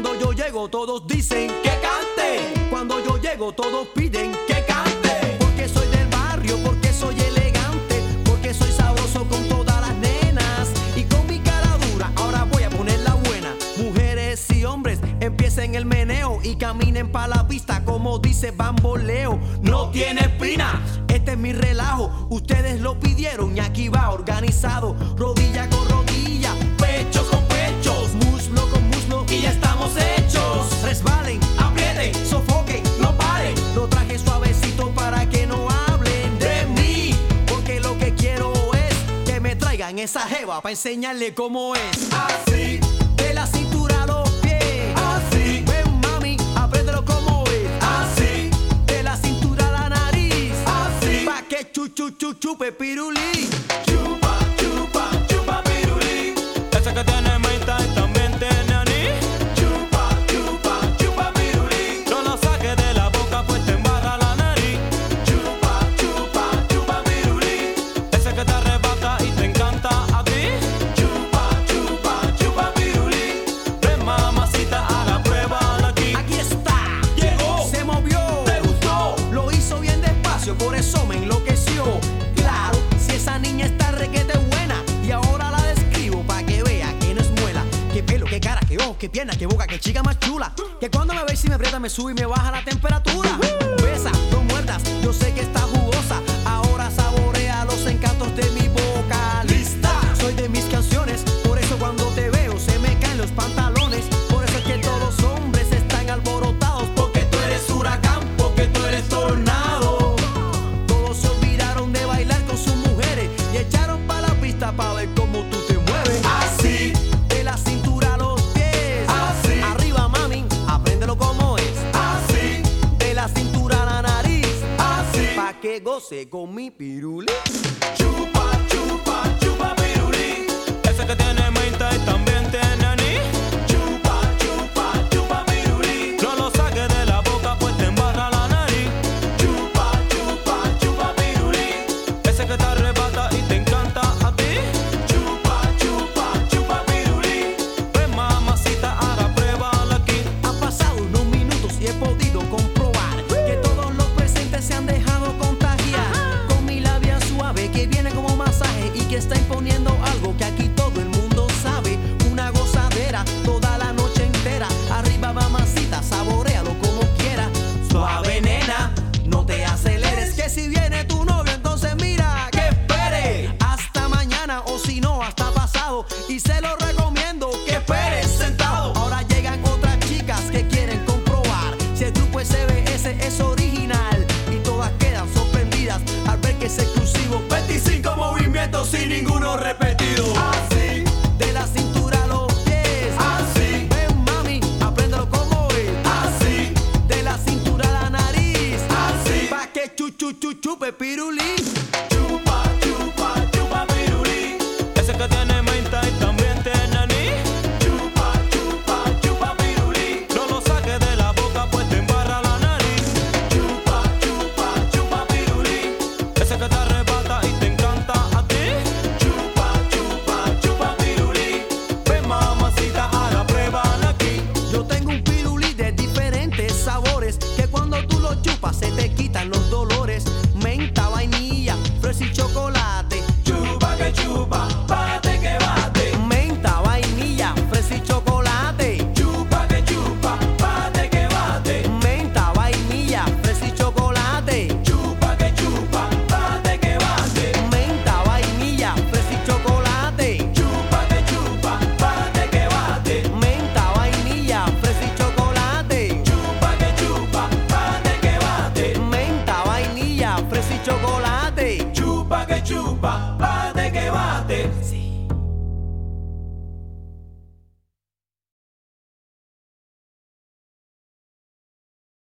Cuando yo llego todos dicen que cante. Cuando yo llego todos piden que cante. Porque soy del barrio, porque soy elegante, porque soy sabroso con todas las nenas. Y con mi cara dura ahora voy a ponerla buena. Mujeres y hombres empiecen el meneo y caminen pa' la pista como dice Bamboleo. No tiene espina, este es mi relajo. Ustedes lo pidieron y aquí va organizado. Rodilla con rodilla, pechos con pechos, muslo con muslo y ya estamos hechos. Resbalen, aprieten, sofoquen, no paren. Lo traje suavecito para que no hablen de mí, porque lo que quiero es que me traigan esa jeva pa' enseñarle cómo es. Así, de la cintura a los pies. Así, ven mami, apréndelo como es. Así, de la cintura a la nariz. Así, pa' que chupe pirulí. Chupa, chupa, chupa pirulí. Ese que tiene menta y también tiene anís. Chupa, chupa, chupa pirulí. No lo saques de la boca pues te embarra la nariz. Chupa, chupa, chupa pirulí. Ese que te arrebata y te encanta a ti. Chupa, chupa, chupa pirulí. Ven mamacita a la prueba aquí. Aquí está, Llegó, se movió, te gustó. lo hizo bien despacio, por eso me enloqueció. Claro, si esa niña está requete buena, y ahora la describo pa' que vea que no es muela. Qué pelo, qué cara, qué ojos, qué pierna, qué boca, qué chica más chula. Que cuando me ve y si me aprieta me sube y me baja la temperatura. Besa, no muerdas, yo sé que está jugosa. Ahora saborea los encantos de mi boca. Lista, soy de mis canciones, por eso cuando te veo se me caen los pantalones. Por eso es que todos los hombres están alborotados, porque tú eres huracán, porque tú eres tornado. Todos se olvidaron de bailar con sus mujeres y echaron pa' la pista pa' ver cómo tú te mueves. Así, de la cintura a los pies. Así, arriba mami, apréndelo como es. Así, de la cintura a la nariz. Así, pa' que goce con mi pirulí. Chupa, chupa, chupa pirulí. Ese que tiene menta y también tiene anís. Chupa, chupa, chupa pirulí. No lo saques de la boca pues te embarra la nariz. Chupa, chupa, chupa pirulí. Ese que te arrebata y te encanta a ti. Chupa, chupa, chupa pirulí. Ven mamacita a la prueba aquí. Han pasado unos minutos y he podido comprobar que todos los presentes se han dejado contagiar con mi labia suave que viene como masaje y que está imponiendo algo que aquí todo el mundo sabe. Una gozadera toda la noche entera. Arriba mamacita, saborealo como quiera. Suave nena, no te aceleres, que si viene tu novio entonces mira que espere hasta mañana o si no hasta pasado. Y se lo recomiendo que esperes sentado. Ahora llegan otras chicas que quieren comprobar si el grupo SBS es original y todas quedan sorprendidas al ver que es exclusivo. 25 movimientos sin ninguno repetido. Así, de la cintura a los pies. Así, ven mami, apréndelo como es. Así, de la cintura a la nariz. Así, pa' que chupe pirulí. Chupa, chupa, chupa pirulí. Ese que tiene menta y también tiene anís. Chupa, chupa, chupa pirulí. No lo saques de la boca pues te embarra la nariz. Chupa, chupa, chupa pirulí. Ese que te arrebata y te encanta a ti. Chupa, chupa, chupa pirulí. Ven mamacita a la prueba aquí. Yo tengo un pirulí de diferentes sabores que cuando tú lo chupas se te quitan los dolores. Menta, vainilla, fresa y chocolate. Chupa que chupa, bate que bate. Menta, vainilla, fresa y chocolate. Chupa que chupa, bate que bate. Menta, vainilla, fresa y chocolate. Chupa que chupa, bate que bate. Menta, vainilla, fresa y chocolate. Chupa que chupa, bate que bate. Menta, vainilla, fresa y chocolate. Chupa que chupa, bate que bate. Menta, vainilla, fresa y chocolate. Chupa que chupa, bate